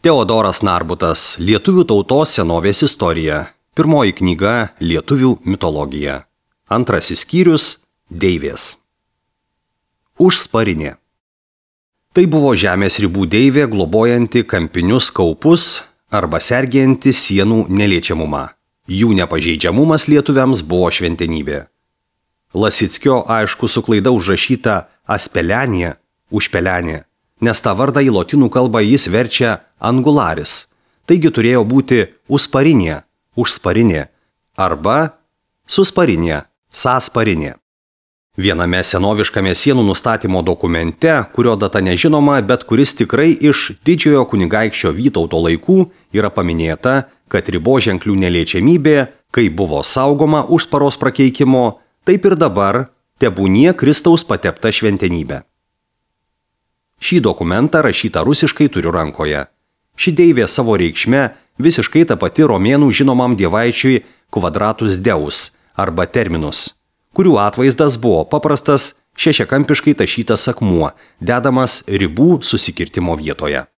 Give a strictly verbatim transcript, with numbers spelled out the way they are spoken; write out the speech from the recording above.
Teodoras Narbutas, Lietuvių tautos senovės istorija. Pirmoji knyga Lietuvių mitologija. Antrasis skyrius Deivės. Užsparinė. Tai buvo žemės ribų deivė, globojanti kampinius kaupus arba sergėjanti sienų neliečiamumą. Jų nepažeidžiamumas lietuviams buvo šventenybė. Lasickio aišku su klaida užrašyta aspelenė, užpelenė, nes tą vardą į lotynų kalbą jis verčia angularis, taigi turėjo būti usparinė, užsparinė arba susparinė, sąsparinė. Viename senoviškame sienų nustatymo dokumente, kurio data nežinoma, bet kuris tikrai iš didžiojo kunigaikščio Vytauto laikų yra paminėta, kad riboženklių neliečiamybė, kai buvo saugoma užsparos prakeikimo, taip ir dabar tebūnie Kristaus patepta šventenybė. Šį dokumentą rašytą rusiškai turiu rankoje. Ši deivė savo reikšme visiškai ta pati romėnų žinomam dievaičiui Quadratus Deus arba Terminus, kurių atvaizdas buvo paprastas šešiakampiškai tašytas akmuo, dedamas ribų susikirtimo vietoje.